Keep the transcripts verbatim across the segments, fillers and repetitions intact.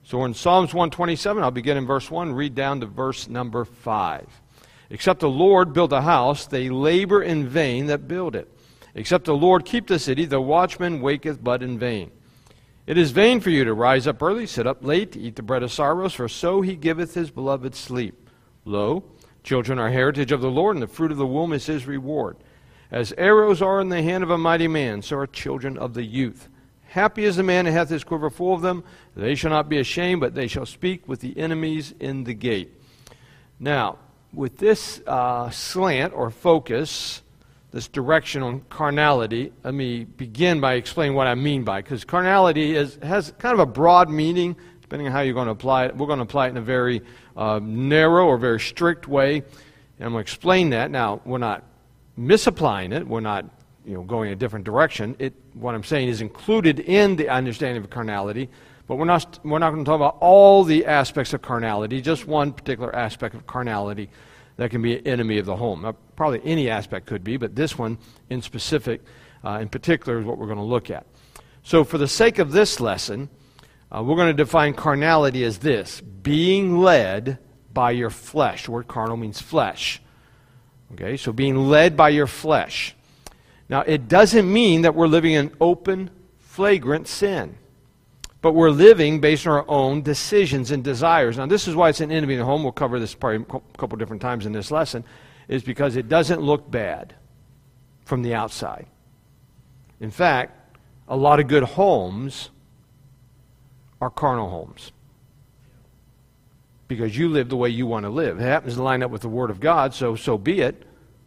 So we're in Psalms one twenty-seven. I'll begin in verse one, read down to verse number five. Except the Lord build a house, they labor in vain that build it. Except the Lord keep the city, the watchman waketh but in vain. It is vain for you to rise up early, sit up late, to eat the bread of sorrows, for so he giveth his beloved sleep. Lo, children are heritage of the Lord, and the fruit of the womb is his reward. As arrows are in the hand of a mighty man, so are children of the youth. Happy is the man that hath his quiver full of them. They shall not be ashamed, but they shall speak with the enemies in the gate. Now, with this uh, slant or focus, this direction on carnality, let me begin by explaining what I mean by it, because carnality is, has kind of a broad meaning, depending on how you're going to apply it. We're going to apply it in a very uh, narrow or very strict way, and I'm going to explain that. Now, we're not misapplying it. We're not you know, going a different direction. It, what I'm saying is included in the understanding of carnality, but we're not, we're not going to talk about all the aspects of carnality, just one particular aspect of carnality that can be an enemy of the home. Now, probably any aspect could be, but this one in specific, uh, in particular, is what we're going to look at. So for the sake of this lesson, uh, we're going to define carnality as this: being led by your flesh. The word carnal means flesh. Okay, so being led by your flesh. Now, it doesn't mean that we're living in open, flagrant sin, but we're living based on our own decisions and desires. Now, this is why it's an enemy in the home. We'll cover this probably a couple different times in this lesson, is because it doesn't look bad from the outside. In fact, a lot of good homes are carnal homes because you live the way you want to live. It happens to line up with the Word of God, so so be it.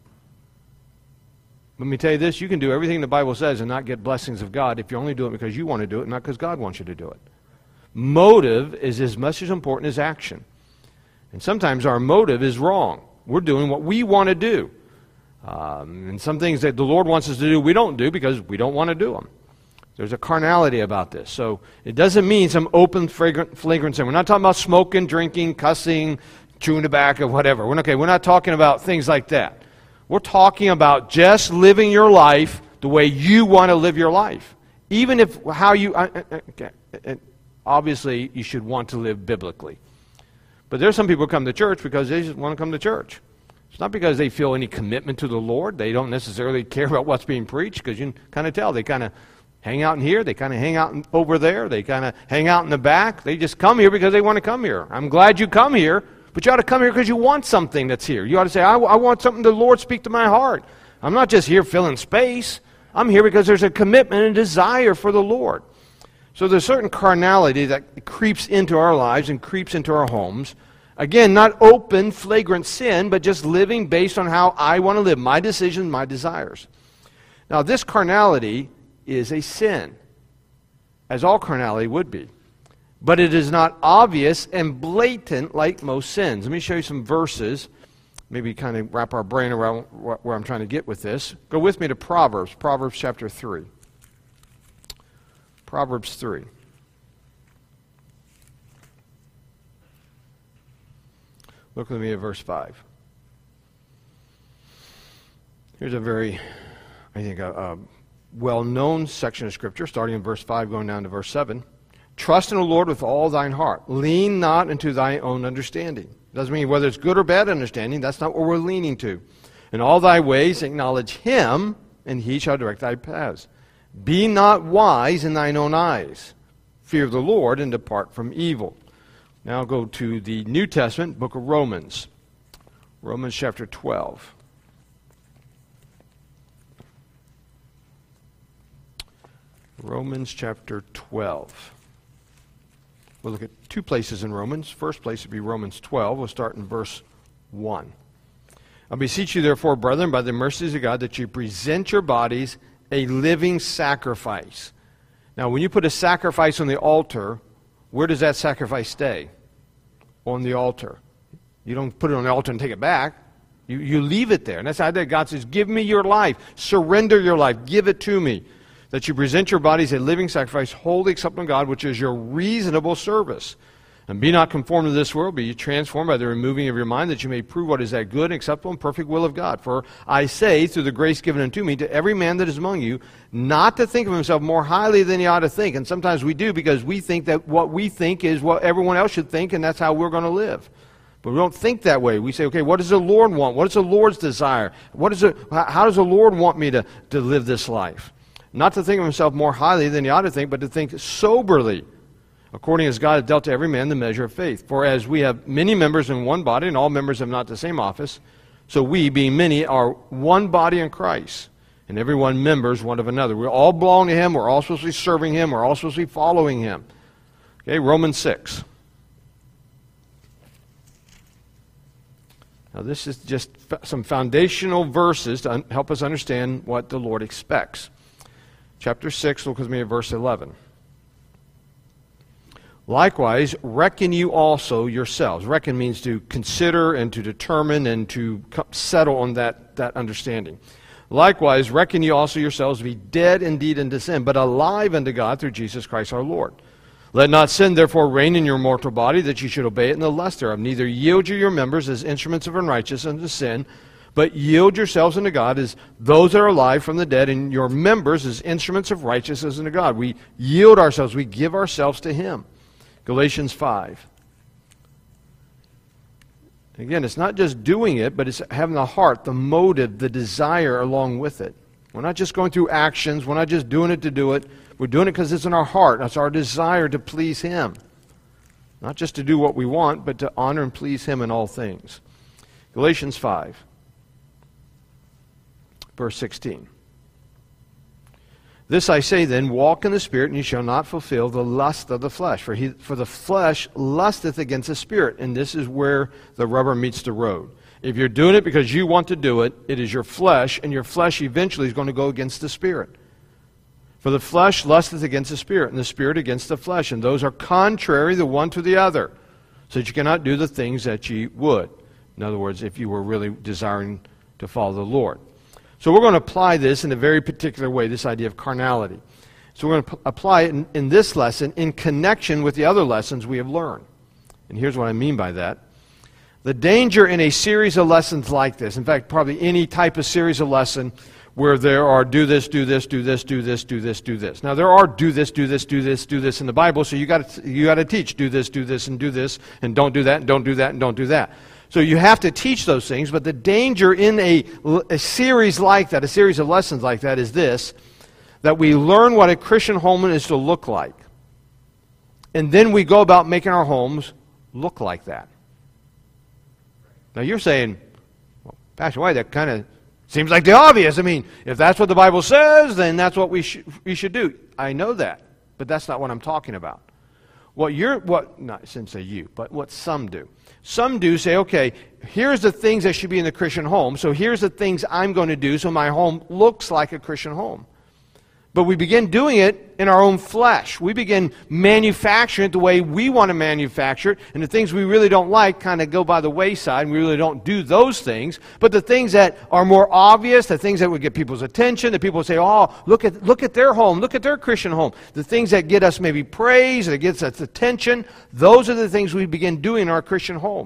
Let me tell you this, you can do everything the Bible says and not get blessings of God if you only do it because you want to do it, not because God wants you to do it. Motive is as much as important as action. And sometimes our motive is wrong. We're doing what we want to do. Um, and some things that the Lord wants us to do, we don't do because we don't want to do them. There's a carnality about this. So it doesn't mean some open, fragrant, flagrant sin. We're not talking about smoking, drinking, cussing, chewing tobacco, whatever. We're, okay, we're not talking about things like that. We're talking about just living your life the way you want to live your life. Even if how you, okay, obviously you should want to live biblically. But there's some people who come to church because they just want to come to church. It's not because they feel any commitment to the Lord. They don't necessarily care about what's being preached, because you can kind of tell. They kind of hang out in here. They kind of hang out in, over there. They kind of hang out in the back. They just come here because they want to come here. I'm glad you come here. But you ought to come here because you want something that's here. You ought to say, I, I want something the Lord speak to my heart. I'm not just here filling space. I'm here because there's a commitment and desire for the Lord. So there's certain carnality that creeps into our lives and creeps into our homes. Again, not open, flagrant sin, but just living based on how I want to live, my decisions, my desires. Now, this carnality is a sin, as all carnality would be. But it is not obvious and blatant like most sins. Let me show you some verses, maybe kind of wrap our brain around where I'm trying to get with this. Go with me to Proverbs, Proverbs chapter three. Proverbs three. Look with me at verse five. Here's a very, I think, a, a well-known section of Scripture, starting in verse five, going down to verse seven. Trust in the Lord with all thine heart. Lean not into thy own understanding. Doesn't mean whether it's good or bad understanding. That's not what we're leaning to. In all thy ways acknowledge him, and he shall direct thy paths. Be not wise in thine own eyes. Fear the Lord, and depart from evil. Now go to the New Testament, book of Romans. Romans chapter twelve. Romans chapter twelve. We'll look at two places in Romans. First place would be Romans twelve. We'll start in verse one. I beseech you, therefore, brethren, by the mercies of God, that you present your bodies a living sacrifice. Now, when you put a sacrifice on the altar, where does that sacrifice stay? On the altar. You don't put it on the altar and take it back. You, you leave it there. And that's how God says, give me your life. Surrender your life. Give it to me. That you present your bodies a living sacrifice, wholly acceptable to God, which is your reasonable service. And be not conformed to this world, be ye transformed by the removing of your mind, that you may prove what is that good and acceptable and perfect will of God. For I say, through the grace given unto me, to every man that is among you, not to think of himself more highly than he ought to think. And sometimes we do, because we think that what we think is what everyone else should think, and that's how we're going to live. But we don't think that way. We say, okay, what does the Lord want? What is the Lord's desire? What is it, how does the Lord want me to, to live this life? Not to think of himself more highly than he ought to think, but to think soberly, according as God has dealt to every man the measure of faith. For as we have many members in one body, and all members have not the same office, so we, being many, are one body in Christ, and every one members one of another. We all belong to him. We're all supposed to be serving him. We're all supposed to be following him. Okay, Romans six. Now this is just some foundational verses to un- help us understand what the Lord expects. Chapter six, look with me at verse eleven. Likewise, reckon you also yourselves. Reckon means to consider and to determine and to settle on that, that understanding. Likewise, reckon you also yourselves to be dead indeed unto sin, but alive unto God through Jesus Christ our Lord. Let not sin therefore reign in your mortal body, that you should obey it in the lust thereof. Neither yield you your members as instruments of unrighteousness unto sin, but yield yourselves unto God as those that are alive from the dead, and your members as instruments of righteousness unto God. We yield ourselves, we give ourselves to him. Galatians five. Again, it's not just doing it, but it's having the heart, the motive, the desire along with it. We're not just going through actions. We're not just doing it to do it. We're doing it because it's in our heart. That's our desire to please him. Not just to do what we want, but to honor and please him in all things. Galatians five, verse sixteen. This I say then, walk in the Spirit, and ye shall not fulfill the lust of the flesh. For he, for the flesh lusteth against the Spirit, and this is where the rubber meets the road. If you're doing it because you want to do it, it is your flesh, and your flesh eventually is going to go against the Spirit. For the flesh lusteth against the Spirit, and the Spirit against the flesh, and those are contrary the one to the other, so that you cannot do the things that ye would. In other words, if you were really desiring to follow the Lord. So we're going to apply this in a very particular way, this idea of carnality. So we're going to p- apply it in, in this lesson in connection with the other lessons we have learned. And here's what I mean by that. The danger in a series of lessons like this, in fact, probably any type of series of lesson where there are do this, do this, do this, do this, do this, do this. Now there are do this, do this, do this, do this in the Bible, so you got to you got to teach do this, do this, and do this, and don't do that, and don't do that, and don't do that. So you have to teach those things, but the danger in a, a series like that, a series of lessons like that, is this, that we learn what a Christian home is to look like. And then we go about making our homes look like that. Now you're saying, well, Pastor White, that kind of seems like the obvious. I mean, if that's what the Bible says, then that's what we, sh- we should do. I know that, but that's not what I'm talking about. What you're, what, not, I shouldn't say you, but what some do. Some do say, okay, here's the things that should be in the Christian home, so here's the things I'm going to do so my home looks like a Christian home. But we begin doing it in our own flesh. We begin manufacturing it the way we want to manufacture it, and the things we really don't like kind of go by the wayside, and we really don't do those things. But the things that are more obvious, the things that would get people's attention, that people say, oh, look at look at their home, look at their Christian home, the things that get us maybe praise, that gets us attention, those are the things we begin doing in our Christian home.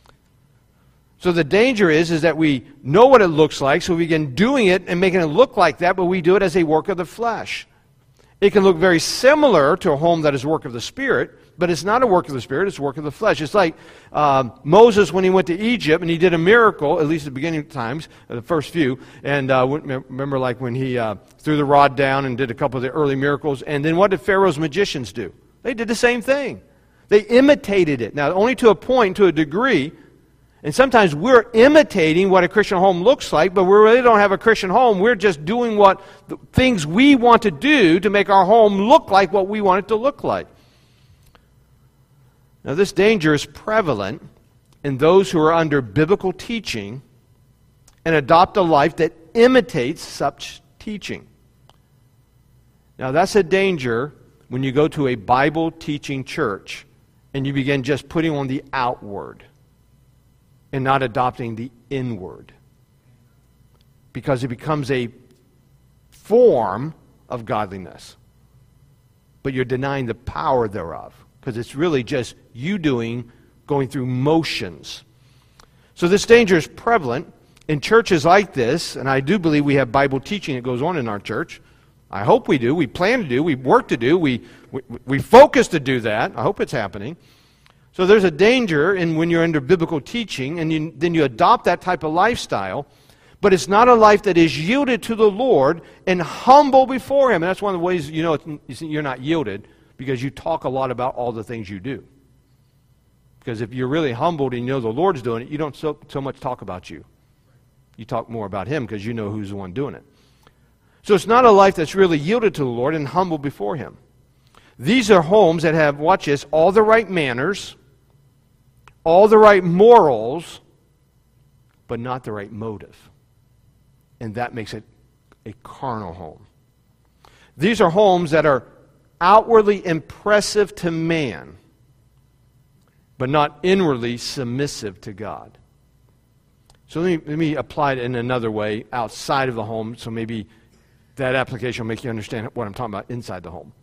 So the danger is, is that we know what it looks like, so we begin doing it and making it look like that, but we do it as a work of the flesh. It can look very similar to a home that is a work of the Spirit, but it's not a work of the Spirit, it's a work of the flesh. It's like uh, Moses when he went to Egypt and he did a miracle, at least at the beginning of times, the first few, and uh, remember like when he uh, threw the rod down and did a couple of the early miracles, and then what did Pharaoh's magicians do? They did the same thing. They imitated it. Now, only to a point, to a degree. And sometimes we're imitating what a Christian home looks like, but we really don't have a Christian home. We're just doing what the things we want to do to make our home look like what we want it to look like. Now, this danger is prevalent in those who are under biblical teaching and adopt a life that imitates such teaching. Now, that's a danger when you go to a Bible teaching church and you begin just putting on the outward and not adopting the inward. Because it becomes a form of godliness. But you're denying the power thereof. because it's really just you doing, going through motions. So this danger is prevalent in churches like this, and I do believe we have Bible teaching that goes on in our church. I hope we do. We plan to do. We work to do. We, we, we focus to do that. I hope it's happening. So there's a danger in when you're under biblical teaching, and you, then you adopt that type of lifestyle, but it's not a life that is yielded to the Lord and humble before Him. And that's one of the ways you know it's, you're not yielded, because you talk a lot about all the things you do. Because if you're really humbled and you know the Lord's doing it, you don't so, so much talk about you. You talk more about Him because you know who's the one doing it. So it's not a life that's really yielded to the Lord and humble before Him. These are homes that have, watch this, all the right manners, all the right morals, but not the right motive. And that makes it a carnal home. These are homes that are outwardly impressive to man, but not inwardly submissive to God. So let me, let me apply it in another way outside of the home, so maybe that application will make you understand what I'm talking about inside the home.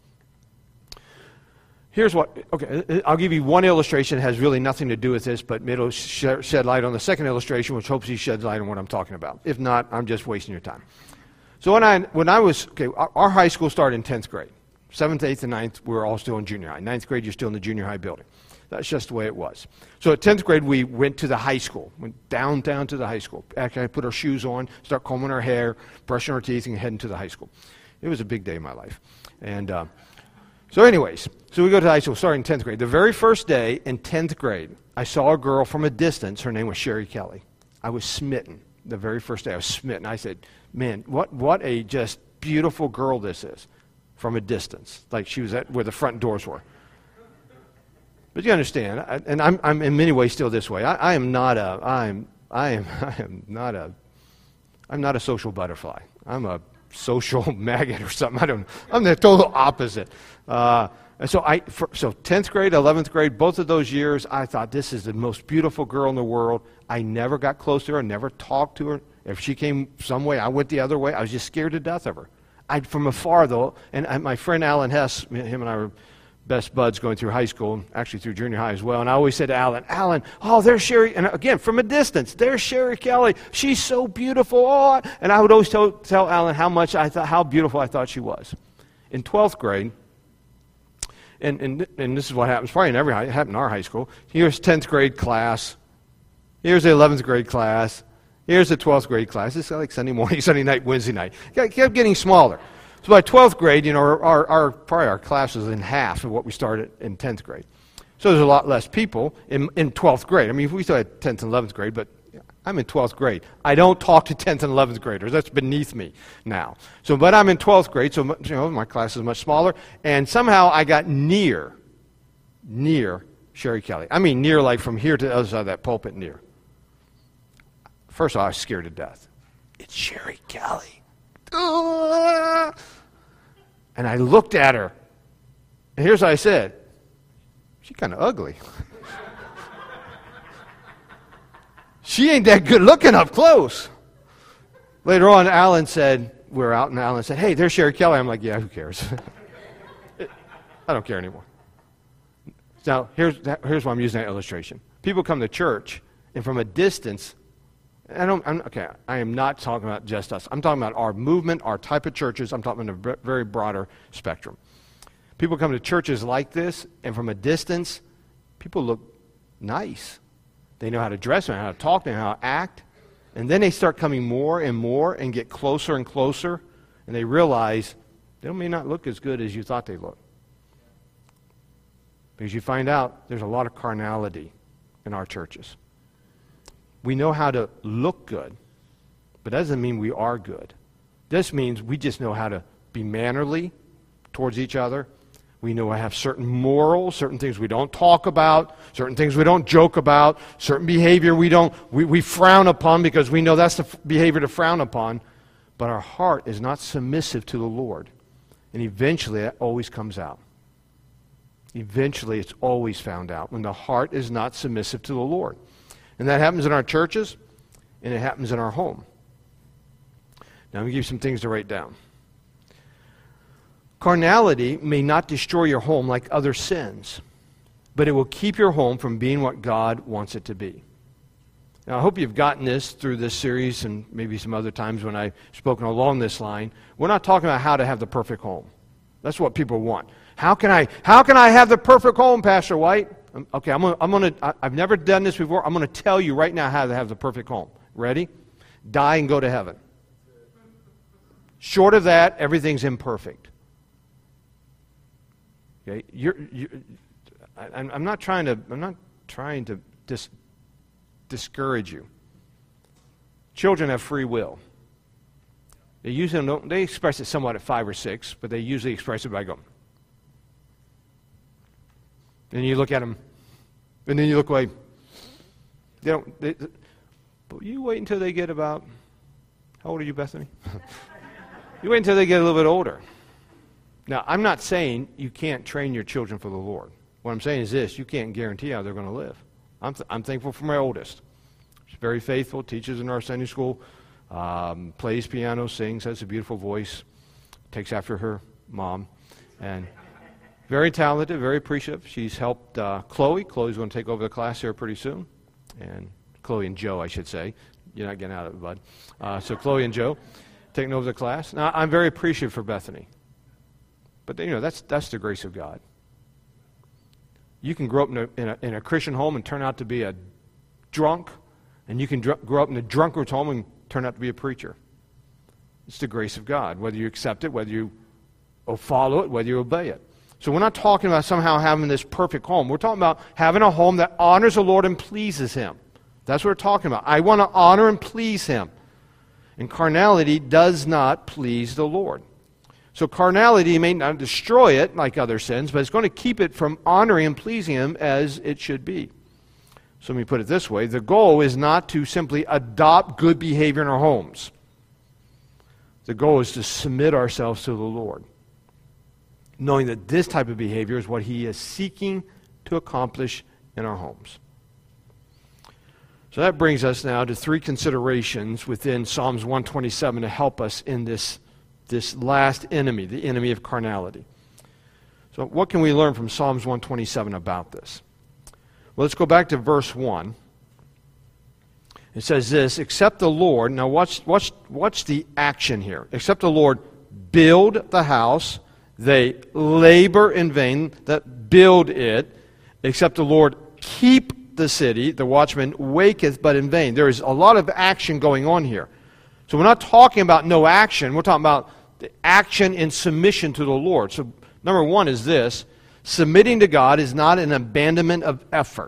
Here's what, okay, I'll give you one illustration that has really nothing to do with this, but it'll shed light on the second illustration, which hopefully sheds light on what I'm talking about. If not, I'm just wasting your time. So when I, when I was, okay, our, our high school started in tenth grade. seventh, eighth, and ninth, we were all still in junior high. ninth grade, you're still in the junior high building. That's just the way it was. So at tenth grade, we went to the high school, went downtown to the high school. Actually, I put our shoes on, start combing our hair, brushing our teeth, and heading to the high school. It was a big day in my life. And uh, so anyways, so we go to high school, starting in tenth grade. The very first day in tenth grade, I saw a girl from a distance. Her name was Sherry Kelly. I was smitten. The very first day, I was smitten. I said, man, what, what a just beautiful girl this is from a distance. Like she was at where the front doors were. But you understand, I, and I'm, I'm in many ways still this way. I, I am not a, I'm, I am, I am not a, I'm not a social butterfly. I'm a social maggot or something. I don't. I'm the total opposite. Uh, and so I, for, so tenth grade, eleventh grade, both of those years, I thought this is the most beautiful girl in the world. I never got close to her. Never talked to her. If she came some way, I went the other way. I was just scared to death of her. I, from afar though, and I, my friend Alan Hess, him and I were best buds going through high school, actually through junior high as well. And I always said to Alan, Alan, oh, there's Sherry. And again, from a distance, there's Sherry Kelly. She's so beautiful. Oh, and I would always tell, tell Alan how much I thought, how beautiful I thought she was. In twelfth grade, and, and, and this is what happens probably in every high, it happened in our high school. Here's tenth grade class. Here's the eleventh grade class. Here's the twelfth grade class. It's like Sunday morning, Sunday night, Wednesday night. It kept getting smaller. So by twelfth grade, you know, our, our, our probably our class was in half of what we started in tenth grade. So there's a lot less people in, in twelfth grade. I mean, we still had tenth and eleventh grade, but I'm in twelfth grade. I don't talk to tenth and eleventh graders. That's beneath me now. So, but I'm in twelfth grade, so you know, my class is much smaller. And somehow I got near, near Sherry Kelly. I mean, near like from here to the other side of that pulpit, near. First of all, I was scared to death. It's Sherry Kelly. And I looked at her, and here's what I said. She's kind of ugly. She ain't that good looking up close. Later on, Alan said, we were out, and Alan said, hey, there's Sherry Kelly. I'm like, yeah, who cares? I don't care anymore. Now, here's, here's why I'm using that illustration. People come to church, and from a distance, I don't, I'm, okay, I am not talking about just us. I'm talking about our movement, our type of churches. I'm talking about a very broader spectrum. People come to churches like this, and from a distance, people look nice. They know how to dress, they know how to talk, they know how to act. And then they start coming more and more and get closer and closer, and they realize they may not look as good as you thought they looked. Because you find out there's a lot of carnality in our churches. We know how to look good, but that doesn't mean we are good. This means we just know how to be mannerly towards each other. We know how to have certain morals, certain things we don't talk about, certain things we don't joke about, certain behavior we don't we, we frown upon because we know that's the f- behavior to frown upon. But our heart is not submissive to the Lord. And eventually that always comes out. Eventually it's always found out when the heart is not submissive to the Lord. And that happens in our churches, and it happens in our home. Now, I'm going to give you some things to write down. Carnality may not destroy your home like other sins. but it will keep your home from being what God wants it to be. Now, I hope you've gotten this through this series and maybe some other times when I've spoken along this line. We're not talking about how to have the perfect home. That's what people want. How can I, how can I have the perfect home, Pastor White? Okay, I'm going I'm to, I've never done this before. I'm going to tell you right now how to have the perfect home. Ready? Die and go to heaven. Short of that, everything's imperfect. Okay, you're, you, I, I'm not trying to, I'm not trying to dis, discourage you. Children have free will. They usually don't, they express it somewhat at five or six, but they usually express it by going. And you look at them, and then you look away. They don't. They, but you wait until they get about. How old are you, Bethany? You wait until they get a little bit older. Now, I'm not saying you can't train your children for the Lord. What I'm saying is this: you can't guarantee how they're going to live. I'm th- I'm thankful for my oldest. She's very faithful. Teaches in our Sunday school. Um, plays piano, sings, has a beautiful voice. Takes after her mom, and. Very talented, very appreciative. She's helped uh, Chloe. Chloe's going to take over the class here pretty soon. And Chloe and Joe, I should say. You're not getting out of it, bud. Uh, so Chloe and Joe taking over the class. Now, I'm very appreciative for Bethany. But, you know, that's that's the grace of God. You can grow up in a, in a, in a Christian home and turn out to be a drunk. And you can dr- grow up in a drunkard's home and turn out to be a preacher. It's the grace of God, whether you accept it, whether you follow it, whether you obey it. So we're not talking about somehow having this perfect home. We're talking about having a home that honors the Lord and pleases Him. That's what we're talking about. I want to honor and please Him. And carnality does not please the Lord. So carnality may not destroy it like other sins, but it's going to keep it from honoring and pleasing Him as it should be. So let me put it this way. The goal is not to simply adopt good behavior in our homes. The goal is to submit ourselves to the Lord, knowing that this type of behavior is what He is seeking to accomplish in our homes. So that brings us now to three considerations within Psalms one twenty-seven to help us in this, this last enemy, the enemy of carnality. So what can we learn from Psalms one twenty-seven about this? Well, let's go back to verse one. It says this: except the Lord, now watch, watch, watch the action here. Except the Lord build the house, they labor in vain that build it. Except the Lord keep the city, the watchman waketh but in vain. There is a lot of action going on here. So we're not talking about no action. We're talking about the action in submission to the Lord. So number one is this: submitting to God is not an abandonment of effort.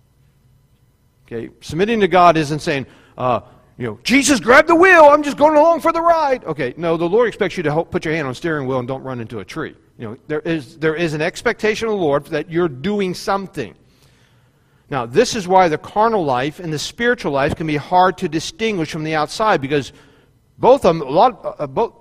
Okay, submitting to God isn't saying, uh, you know, Jesus, grab the wheel, I'm just going along for the ride. Okay, no, the Lord expects you to help put your hand on the steering wheel and don't run into a tree. You know, there is there is an expectation of the Lord that you're doing something. Now, this is why the carnal life and the spiritual life can be hard to distinguish from the outside, because both of them, a lot, uh, both,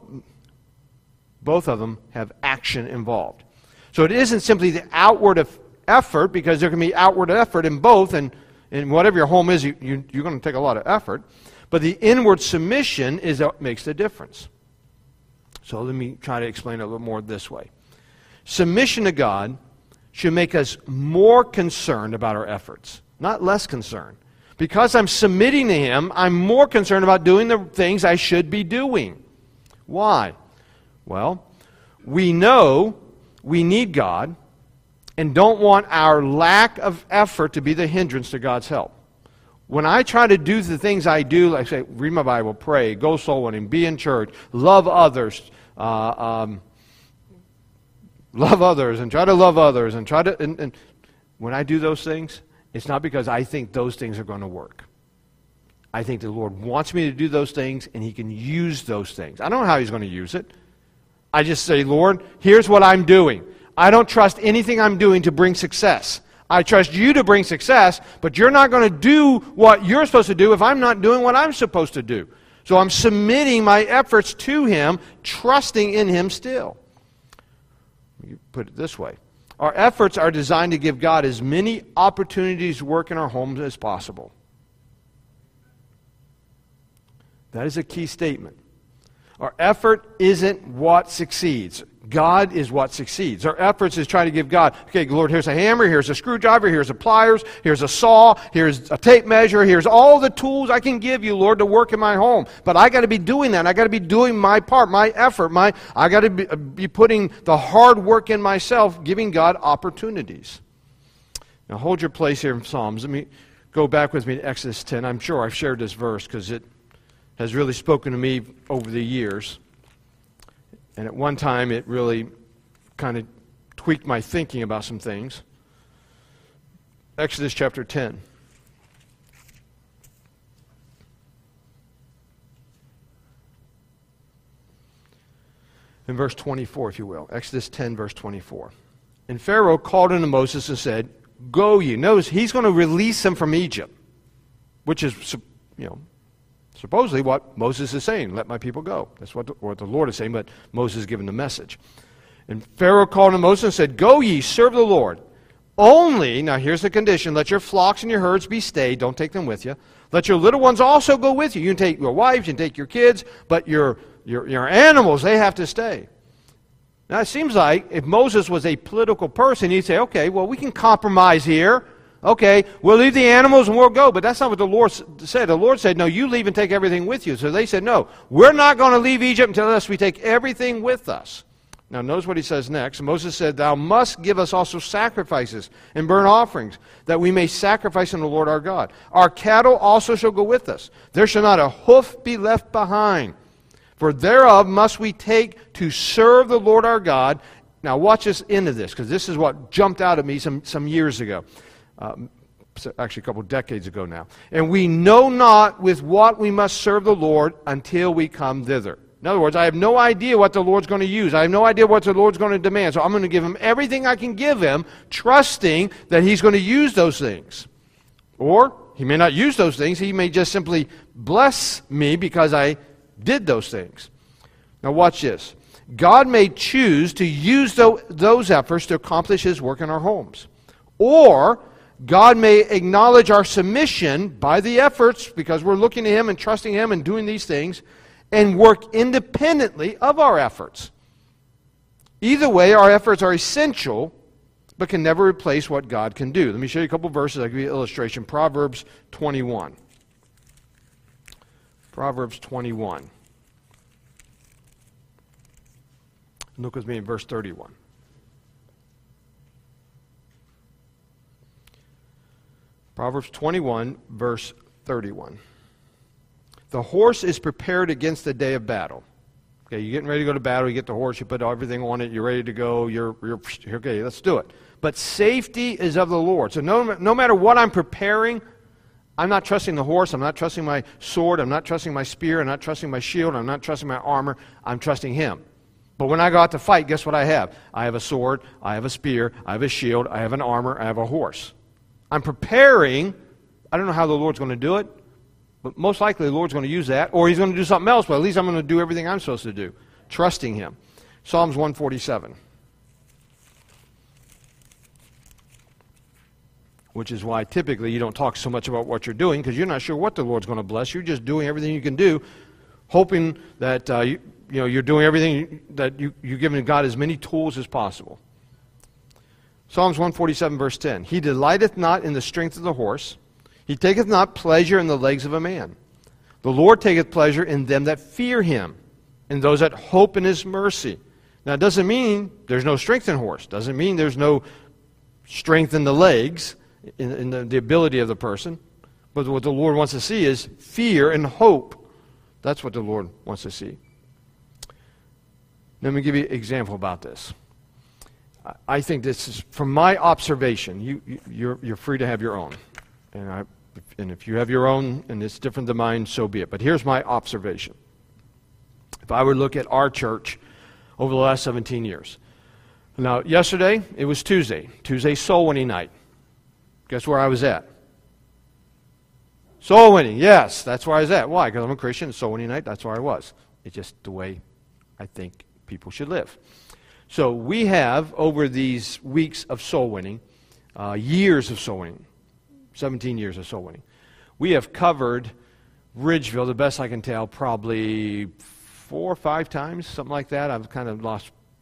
both of them have action involved. So it isn't simply the outward of effort, because there can be outward effort in both, and in whatever your home is, you, you, you're going to take a lot of effort. But the inward submission is what makes the difference. So let me try to explain it a little more this way. Submission to God should make us more concerned about our efforts, not less concerned. Because I'm submitting to Him, I'm more concerned about doing the things I should be doing. Why? Well, we know we need God and don't want our lack of effort to be the hindrance to God's help. When I try to do the things I do, like say, read my Bible, pray, go soul winning, be in church, love others, uh, um, love others, and try to love others, and try to, and, and when I do those things, it's not because I think those things are going to work. I think the Lord wants me to do those things, and He can use those things. I don't know how He's going to use it. I just say, Lord, here's what I'm doing. I don't trust anything I'm doing to bring success. I trust You to bring success, but You're not going to do what You're supposed to do if I'm not doing what I'm supposed to do. So I'm submitting my efforts to Him, trusting in Him still. You put it this way. Our efforts are designed to give God as many opportunities to work in our homes as possible. That is a key statement. Our effort isn't what succeeds. God is what succeeds. Our efforts is trying to give God, okay, Lord, here's a hammer, here's a screwdriver, here's a pliers, here's a saw, here's a tape measure, here's all the tools I can give you, Lord, to work in my home. But I got to be doing that. I got to be doing my part, my effort. My I got to be, be putting the hard work in myself, giving God opportunities. Now hold your place here in Psalms. Let me go back with me to Exodus ten. I'm sure I've shared this verse because it has really spoken to me over the years. And at one time, it really kind of tweaked my thinking about some things. Exodus chapter ten. In verse twenty-four, if you will. Exodus ten, verse twenty-four. And Pharaoh called unto Moses and said, Go ye. Notice, he's going to release them from Egypt, which is, you know, supposedly what Moses is saying, let my people go. That's what the, what the Lord is saying, but Moses is giving the message. And Pharaoh called to Moses and said, Go ye, serve the Lord. Only, now here's the condition, let your flocks and your herds be stayed, don't take them with you. Let your little ones also go with you. You can take your wives, you can take your kids, but your, your, your animals, they have to stay. Now it seems like if Moses was a political person, he'd say, okay, well we can compromise here. Okay, we'll leave the animals and we'll go. But that's not what the Lord said. The Lord said, no, you leave and take everything with you. So they said, no, we're not going to leave Egypt unless we take everything with us. Now notice what he says next. Moses said, Thou must give us also sacrifices and burnt offerings, that we may sacrifice unto the Lord our God. Our cattle also shall go with us. There shall not a hoof be left behind. For thereof must we take to serve the Lord our God. Now watch this end of this, because this is what jumped out at me some, some years ago. Um, actually a couple decades ago now. And we know not with what we must serve the Lord until we come thither. In other words, I have no idea what the Lord's going to use. I have no idea what the Lord's going to demand. So I'm going to give him everything I can give him, trusting that he's going to use those things. Or he may not use those things. He may just simply bless me because I did those things. Now watch this. God may choose to use those efforts to accomplish his work in our homes. Or God may acknowledge our submission by the efforts, because we're looking to him and trusting him and doing these things, and work independently of our efforts. Either way, our efforts are essential, but can never replace what God can do. Let me show you a couple verses. I'll give you an illustration. Proverbs twenty-one. Proverbs twenty-one. Look with me in verse thirty-one. Proverbs twenty-one, verse thirty-one. The horse is prepared against the day of battle. Okay, you're getting ready to go to battle, you get the horse, you put everything on it, you're ready to go, you're, you're okay, let's do it. But safety is of the Lord. So no, no matter what I'm preparing, I'm not trusting the horse, I'm not trusting my sword, I'm not trusting my spear, I'm not trusting my shield, I'm not trusting my armor, I'm trusting him. But when I go out to fight, guess what I have? I have a sword, I have a spear, I have a shield, I have an armor, I have a horse. I'm preparing. I don't know how the Lord's going to do it, but most likely the Lord's going to use that, or he's going to do something else, but at least I'm going to do everything I'm supposed to do, trusting him. Psalms one forty-seven, which is why typically you don't talk so much about what you're doing, because you're not sure what the Lord's going to bless. You're just doing everything you can do, hoping that uh, you, you know, you're doing everything that you, you're giving God as many tools as possible. Psalms one forty-seven, verse ten. He delighteth not in the strength of the horse. He taketh not pleasure in the legs of a man. The Lord taketh pleasure in them that fear him, in those that hope in his mercy. Now, it doesn't mean there's no strength in horse. Doesn't mean there's no strength in the legs, in, in the, the ability of the person. But what the Lord wants to see is fear and hope. That's what the Lord wants to see. Let me give you an example about this. I think this is, from my observation, you, you, you're, you're free to have your own. And, I, and if you have your own and it's different than mine, so be it. But here's my observation. If I were to look at our church over the last seventeen years. Now, yesterday, it was Tuesday. Tuesday, soul winning night. Guess where I was at? Soul winning, yes, that's where I was at. Why? Because I'm a Christian, soul winning night, that's where I was. It's just the way I think people should live. So we have, over these weeks of soul winning, uh, years of soul winning, seventeen years of soul winning, we have covered Ridgeville, the best I can tell, probably four or five times, something like that. I've kind of lost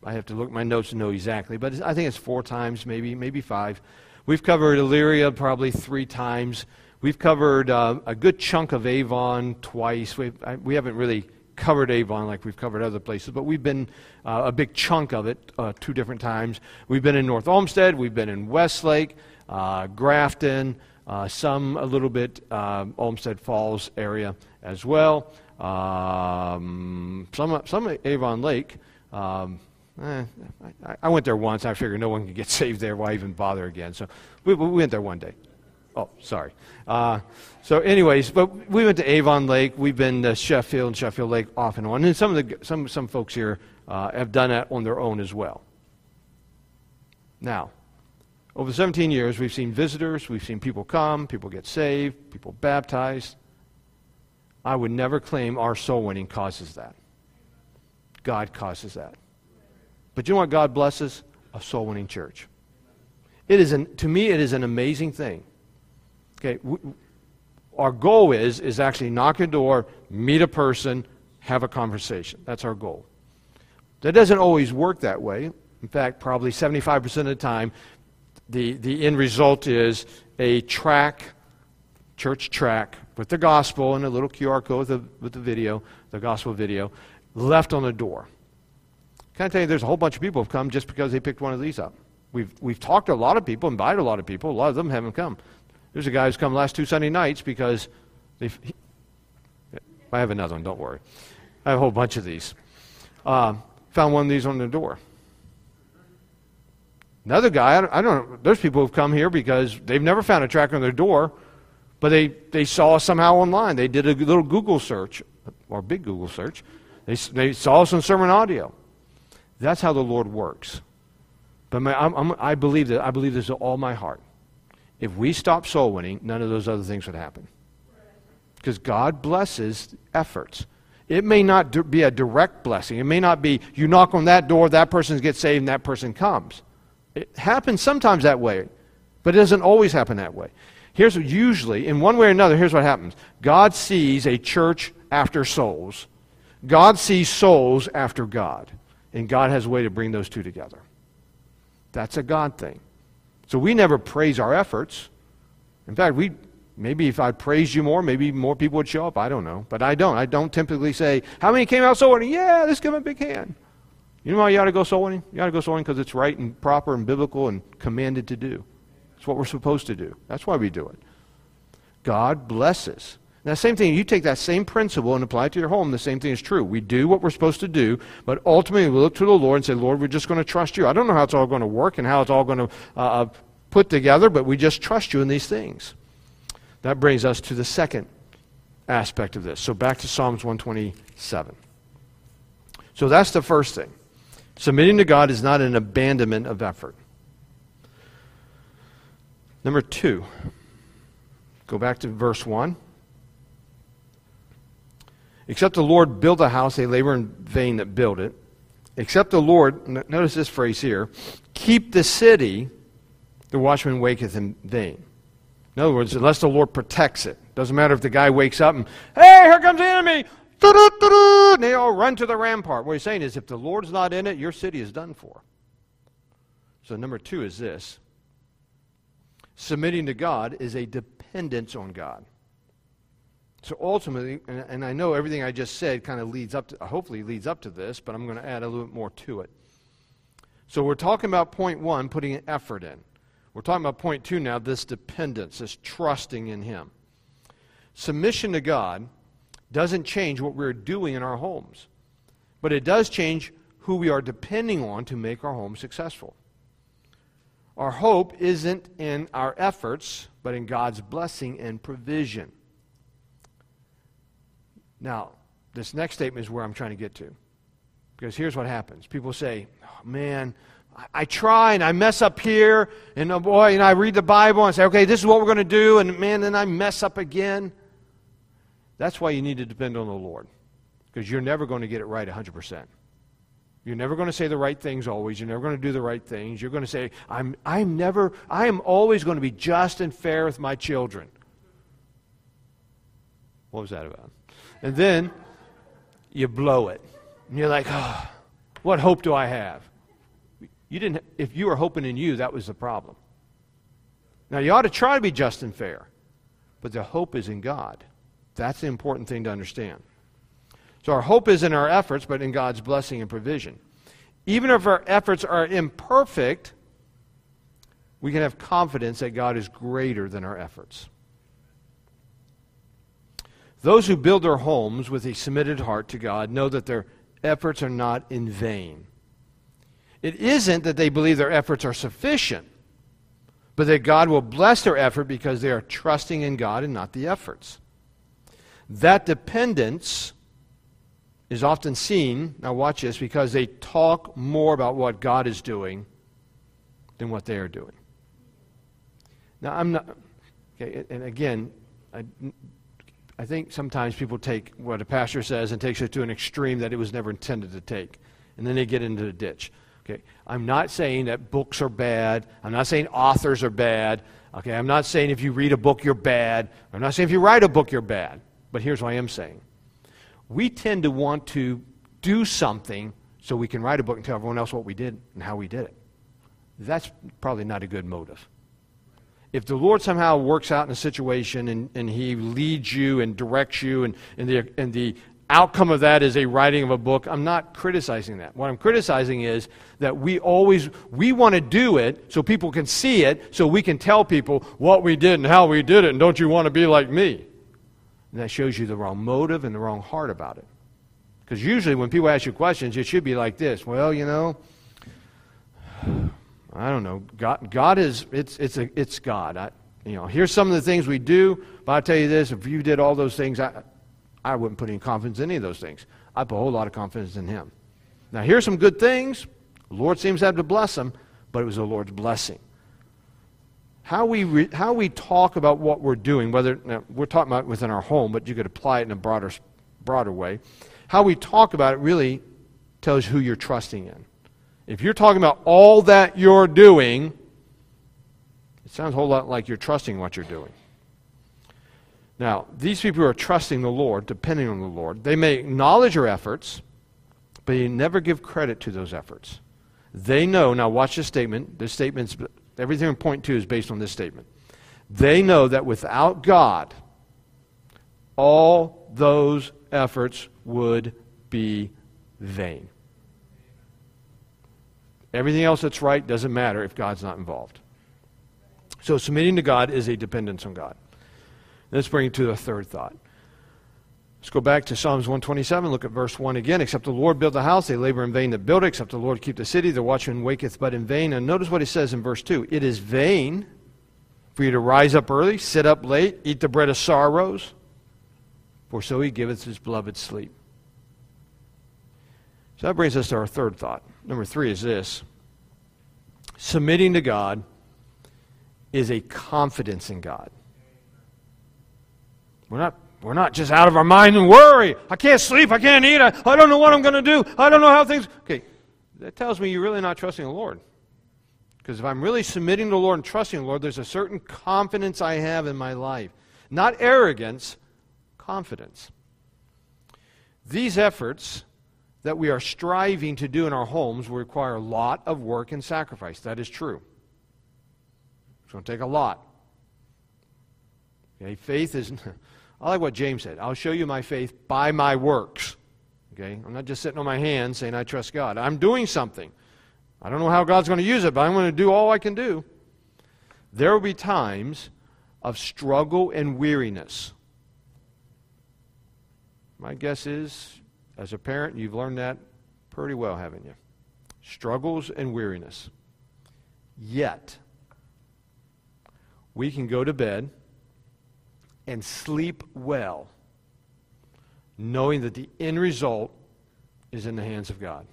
I have to look at my notes to know exactly, but I think it's four times, maybe, maybe five. We've covered Elyria probably three times. We've covered uh, a good chunk of Avon twice. We've, I, we haven't really covered Avon like we've covered other places, but we've been uh, a big chunk of it uh, two different times. We've been in North Olmsted. We've been in Westlake, uh, Grafton, uh, some a little bit uh, Olmsted Falls area as well. Um, some some Avon Lake. Um, eh, I, I went there once. I figured no one could get saved there. Why even bother again? So we, we went there one day. Oh, sorry. Uh, so anyways, but we went to Avon Lake. We've been to Sheffield and Sheffield Lake off and on. And some of the some some folks here uh, have done that on their own as well. Now, over seventeen years, we've seen visitors. We've seen people come, people get saved, people baptized. I would never claim our soul winning causes that. God causes that. But you know what God blesses? A soul winning church. It is an, to me, it is an amazing thing. Okay, we, our goal is is actually knock a door, meet a person, have a conversation. That's our goal. That doesn't always work that way. In fact, probably seventy-five percent of the time, the, the end result is a track, church track, with the gospel and a little Q R code with the, with the video, the gospel video, left on the door. Can I tell you, there's a whole bunch of people who have come just because they picked one of these up. We've, we've talked to a lot of people, invited a lot of people. A lot of them haven't come. There's a guy who's come last two Sunday nights because they've... He, I have another one, don't worry. I have a whole bunch of these. Uh, found one of these on the door. Another guy, I don't, I don't know, there's people who've come here because they've never found a track on their door, but they, they saw us somehow online. They did a little Google search, or a big Google search. They, they saw us on sermon audio. That's how the Lord works. But my, I'm, I'm, I believe that. I believe this with all my heart. If we stop soul winning, none of those other things would happen. Because God blesses efforts. It may not be a direct blessing. It may not be you knock on that door, that person gets saved, and that person comes. It happens sometimes that way, but it doesn't always happen that way. Here's what usually, in one way or another, here's what happens. God sees a church after souls. God sees souls after God. And God has a way to bring those two together. That's a God thing. So we never praise our efforts. In fact, we maybe if I praised you more, maybe more people would show up. I don't know. But I don't. I don't typically say, how many came out soul winning? Yeah, let's give them a big hand. You know why you ought to go soul winning? You ought to go soul winning because it's right and proper and biblical and commanded to do. It's what we're supposed to do. That's why we do it. God blesses. Now, same thing, you take that same principle and apply it to your home, the same thing is true. We do what we're supposed to do, but ultimately we look to the Lord and say, Lord, we're just going to trust you. I don't know how it's all going to work and how it's all going to uh, put together, but we just trust you in these things. That brings us to the second aspect of this. So back to Psalms one twenty-seven. So that's the first thing. Submitting to God is not an abandonment of effort. Number two, go back to verse one. Except the Lord build a house, they labor in vain that build it. Except the Lord, notice this phrase here, keep the city, the watchman waketh in vain. In other words, unless the Lord protects it. Doesn't matter if the guy wakes up and, hey, here comes the enemy! And they all run to the rampart. What he's saying is, if the Lord's not in it, your city is done for. So number two is this. Submitting to God is a dependence on God. So ultimately, and, and I know everything I just said kind of leads up to, hopefully leads up to this, but I'm going to add a little bit more to it. So we're talking about point one, putting an effort in. We're talking about point two now, this dependence, this trusting in Him. Submission to God doesn't change what we're doing in our homes, but it does change who we are depending on to make our home successful. Our hope isn't in our efforts, but in God's blessing and provision. Now, this next statement is where I'm trying to get to. Because here's what happens. People say, oh, man, I, I try and I mess up here, and oh boy, and I read the Bible and say, okay, this is what we're going to do, and man, then I mess up again. That's why you need to depend on the Lord. Because you're never going to get it right one hundred percent. You're never going to say the right things always. You're never going to do the right things. You're going to say, I'm, I'm never, I am always going to be just and fair with my children. What was that about? And then you blow it. And you're like, oh, what hope do I have? You didn't, if you were hoping in you, that was the problem. Now, you ought to try to be just and fair, but the hope is in God. That's the important thing to understand. So our hope is in our efforts, but in God's blessing and provision. Even if our efforts are imperfect, we can have confidence that God is greater than our efforts. Those who build their homes with a submitted heart to God know that their efforts are not in vain. It isn't that they believe their efforts are sufficient, but that God will bless their effort because they are trusting in God and not the efforts. That dependence is often seen, now watch this, because they talk more about what God is doing than what they are doing. Now, I'm not, okay, and again, I, I think sometimes people take what a pastor says and takes it to an extreme that it was never intended to take, and then they get into the ditch. Okay, I'm not saying that books are bad. I'm not saying authors are bad. Okay, I'm not saying if you read a book you're bad. I'm not saying if you write a book you're bad. But here's what I am saying. We tend to want to do something so we can write a book and tell everyone else what we did and how we did it. That's probably not a good motive. If the Lord somehow works out in a situation and, and He leads you and directs you and, and, the, and the outcome of that is a writing of a book, I'm not criticizing that. What I'm criticizing is that we always, we want to do it so people can see it, so we can tell people what we did and how we did it, and don't you want to be like me? And that shows you the wrong motive and the wrong heart about it. Because usually when people ask you questions, it should be like this. Well, you know, I don't know. God, God is, it's, it's, a, it's God. I, you know, here's some of the things we do, but I'll tell you this, if you did all those things, I, I wouldn't put any confidence in any of those things. I put a whole lot of confidence in Him. Now, here's some good things. The Lord seems to have to bless them, but it was the Lord's blessing. How we re, how we talk about what we're doing, whether now, we're talking about within our home, but you could apply it in a broader broader way. How we talk about it really tells who you're trusting in. If you're talking about all that you're doing, it sounds a whole lot like you're trusting what you're doing. Now, these people who are trusting the Lord, depending on the Lord, they may acknowledge your efforts, but they never give credit to those efforts. They know, now watch this statement. This statement's, everything in point two is based on this statement. They know that without God, all those efforts would be vain. Everything else that's right doesn't matter if God's not involved. So submitting to God is a dependence on God. Let's bring it to the third thought. Let's go back to Psalms one twenty-seven. Look at verse one again. Except the Lord build the house, they labor in vain that build it. Except the Lord keep the city, the watchman waketh but in vain. And notice what he says in verse two. It is vain for you to rise up early, sit up late, eat the bread of sorrows, for so he giveth his beloved sleep. So that brings us to our third thought. Number three is this. Submitting to God is a confidence in God. We're not, we're not just out of our mind and worry. I can't sleep. I can't eat. I, I don't know what I'm going to do. I don't know how things... Okay, that tells me you're really not trusting the Lord. Because if I'm really submitting to the Lord and trusting the Lord, there's a certain confidence I have in my life. Not arrogance, confidence. These efforts that we are striving to do in our homes will require a lot of work and sacrifice. That is true. It's going to take a lot. Okay, faith is... I like what James said. I'll show you my faith by my works. Okay? I'm not just sitting on my hands saying I trust God. I'm doing something. I don't know how God's going to use it, but I'm going to do all I can do. There will be times of struggle and weariness. My guess is, as a parent, you've learned that pretty well, haven't you? Struggles and weariness. Yet, we can go to bed and sleep well, knowing that the end result is in the hands of God.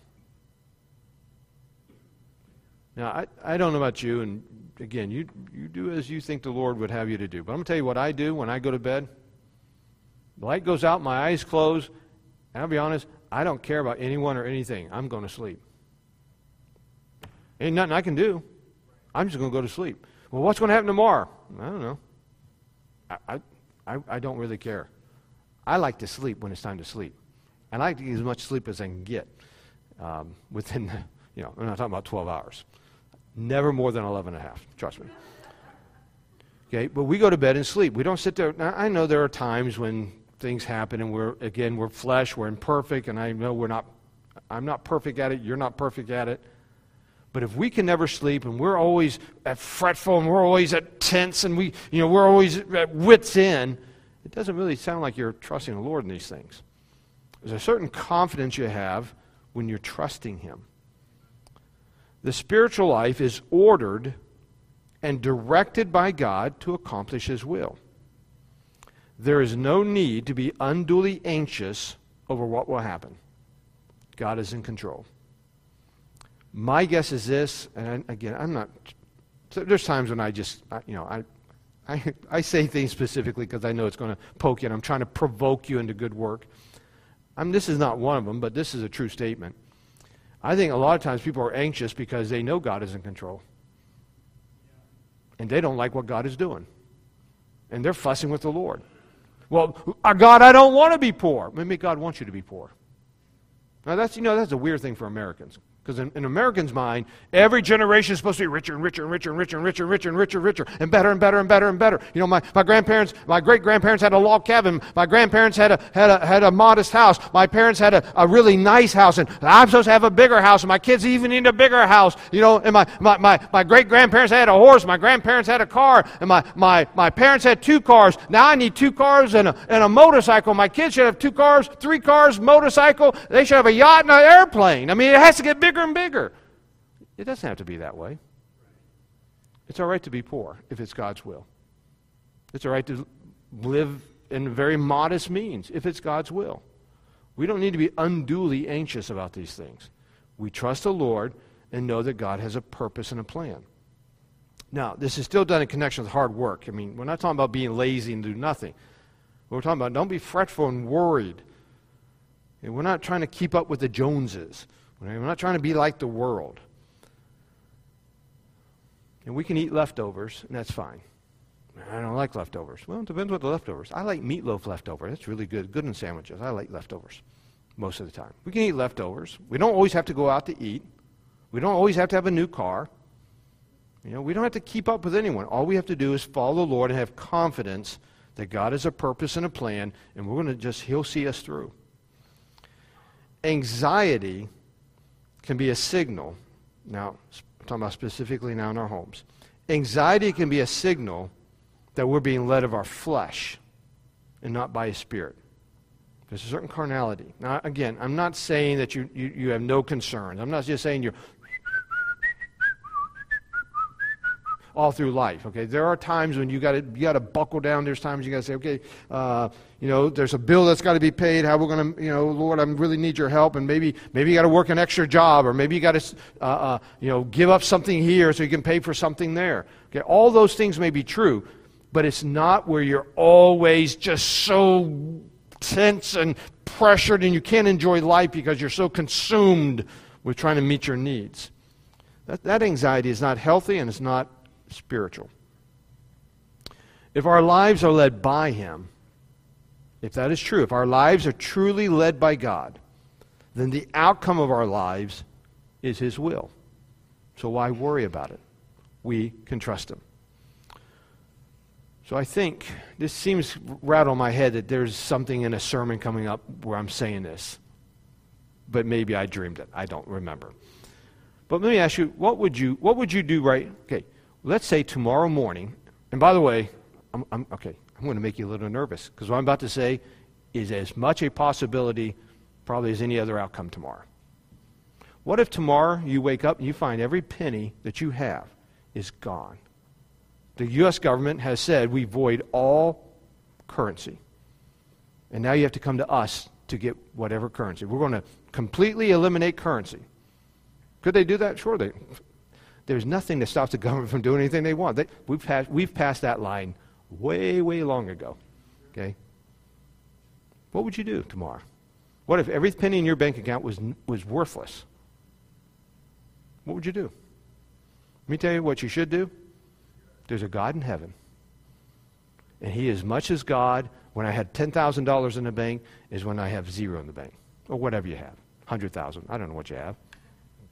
Now, I, I don't know about you, and again, you, you do as you think the Lord would have you to do. But I'm going to tell you what I do when I go to bed. The light goes out, my eyes close, and I'll be honest, I don't care about anyone or anything. I'm going to sleep. Ain't nothing I can do. I'm just going to go to sleep. Well, what's going to happen tomorrow? I don't know. I, I I, I don't really care. I like to sleep when it's time to sleep. I like to get as much sleep as I can get um, within the, You know, I'm not talking about twelve hours. Never more than eleven and a half, trust me. Okay, but we go to bed and sleep. We don't sit there. Now, I know there are times when things happen and we're, again, we're flesh, we're imperfect, and I know we're not, I'm not perfect at it, you're not perfect at it. But if we can never sleep and we're always at fretful and we're always at tense and we, you know, we're always at wit's end, it doesn't really sound like you're trusting the Lord in these things. There's a certain confidence you have when you're trusting Him. The spiritual life is ordered and directed by God to accomplish His will. There is no need to be unduly anxious over what will happen. God is in control. My guess is this, and again, I'm not, so there's times when I just, you know, I, I, I say things specifically because I know it's going to poke you, and I'm trying to provoke you into good work. I mean, this is not one of them, but this is a true statement. I think a lot of times people are anxious because they know God is in control. And they don't like what God is doing. And they're fussing with the Lord. Well, God, I don't want to be poor. Maybe God wants you to be poor. Now that's, you know, that's a weird thing for Americans. Because in, in Americans' mind, every generation is supposed to be richer and richer and richer and richer and richer and richer and richer and richer and better and better and better and better. You know, my, my grandparents, my great-grandparents had a log cabin. My grandparents had a had a had a modest house. My parents had a, a really nice house, and I'm supposed to have a bigger house, and my kids even need a bigger house. You know, and my my, my, my great-grandparents had a horse. My grandparents had a car, and my, my, my parents had two cars. Now I need two cars and a, and a motorcycle. My kids should have two cars, three cars, motorcycle. They should have a yacht and an airplane. I mean, it has to get bigger and bigger. It doesn't have to be that way. It's all right to be poor if it's God's will. It's all right to live in very modest means if it's God's will. We don't need to be unduly anxious about these things. We trust the Lord and know that God has a purpose and a plan. Now, this is still done in connection with hard work. I mean, we're not talking about being lazy and do nothing. We're talking about don't be fretful and worried. And we're not trying to keep up with the Joneses. We're not trying to be like the world. And we can eat leftovers, and that's fine. I don't like leftovers. Well, it depends what the leftovers. I like meatloaf leftover. That's really good. Good in sandwiches. I like leftovers most of the time. We can eat leftovers. We don't always have to go out to eat. We don't always have to have a new car. You know, we don't have to keep up with anyone. All we have to do is follow the Lord and have confidence that God has a purpose and a plan, and we're going to just, He'll see us through. Anxiety can be a signal. Now, I'm talking about specifically now in our homes. Anxiety can be a signal that we're being led of our flesh and not by His Spirit. There's a certain carnality. Now, again, I'm not saying that you, you, you have no concerns. I'm not just saying you're all through life. Okay, there are times when you got to you got to buckle down. There's times you got to say, okay, uh, you know, there's a bill that's got to be paid. How we're going to, you know, Lord, I really need your help. And maybe maybe you got to work an extra job, or maybe you got to, uh, uh, you know, give up something here so you can pay for something there. Okay, all those things may be true, but it's not where you're always just so tense and pressured, and you can't enjoy life because you're so consumed with trying to meet your needs. That that anxiety is not healthy, and it's not spiritual. If our lives are led by Him, if that is true, if our lives are truly led by God, then the outcome of our lives is His will. So why worry about it? We can trust Him. So I think this seems rattle my head that there's something in a sermon coming up where I'm saying this. But maybe I dreamed it. I don't remember. But let me ask you, what would you what would you do right? Okay. Let's say tomorrow morning, and by the way, I'm, I'm, okay, I'm going to make you a little nervous, because what I'm about to say is as much a possibility probably as any other outcome tomorrow. What if tomorrow you wake up and you find every penny that you have is gone? The U S government has said we void all currency. And now you have to come to us to get whatever currency. We're going to completely eliminate currency. Could they do that? Sure, they There's nothing that stops the government from doing anything they want. They, we've, passed, we've passed that line way, way long ago. Okay? What would you do tomorrow? What if every penny in your bank account was, was worthless? What would you do? Let me tell you what you should do. There's a God in heaven. And He is much as God when I had ten thousand dollars in the bank is when I have zero in the bank. Or whatever you have. one hundred thousand dollars. I don't know what you have. one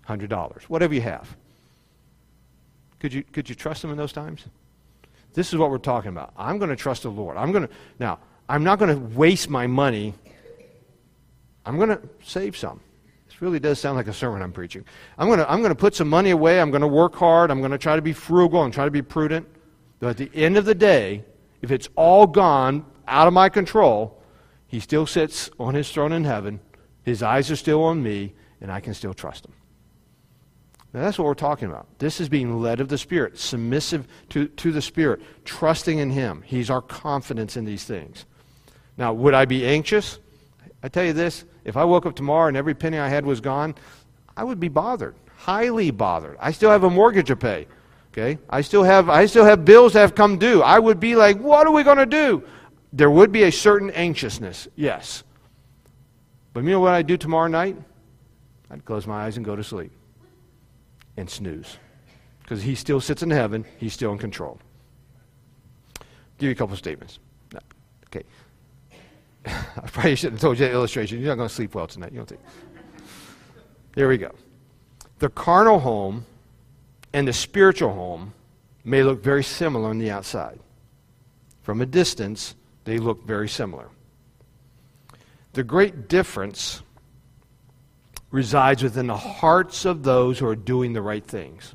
hundred dollars, whatever you have. Could you, could you trust him in those times? This is what we're talking about. I'm going to trust the Lord. I'm going to, now, I'm not going to waste my money. I'm going to save some. This really does sound like a sermon I'm preaching. I'm going to, I'm going to put some money away. I'm going to work hard. I'm going to try to be frugal and try to be prudent. But at the end of the day, if it's all gone out of my control, he still sits on his throne in heaven. His eyes are still on me, and I can still trust him. Now, that's what we're talking about. This is being led of the Spirit, submissive to, to the Spirit, trusting in him. He's our confidence in these things. Now, would I be anxious? I tell you this, if I woke up tomorrow and every penny I had was gone, I would be bothered, highly bothered. I still have a mortgage to pay. Okay? I still have I still have bills that have come due. I would be like, what are we going to do? There would be a certain anxiousness, yes. But you know what I'd do tomorrow night? I'd close my eyes and go to sleep. And snooze. Because he still sits in heaven. He's still in control. I'll give you a couple of statements. No. Okay. I probably shouldn't have told you that illustration. You're not going to sleep well tonight. You don't think. There we go. The carnal home and the spiritual home may look very similar on the outside. From a distance, they look very similar. The great difference resides within the hearts of those who are doing the right things.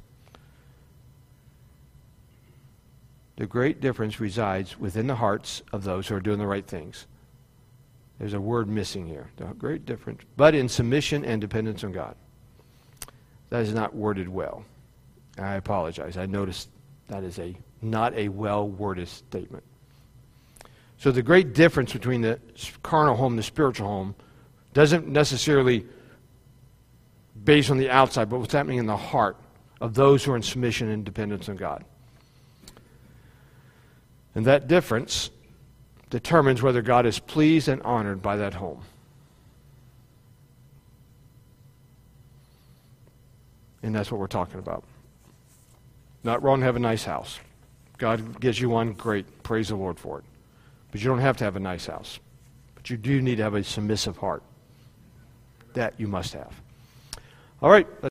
The great difference resides within the hearts of those who are doing the right things. There's a word missing here. The great difference. But in submission and dependence on God. That is not worded well. I apologize. I noticed that is a not a well-worded statement. So the great difference between the carnal home and the spiritual home doesn't necessarily based on the outside, but what's happening in the heart of those who are in submission and dependence on God. And that difference determines whether God is pleased and honored by that home. And that's what we're talking about. Not wrong to have a nice house. God gives you one, great. Praise the Lord for it. But you don't have to have a nice house. But you do need to have a submissive heart. That you must have. All right.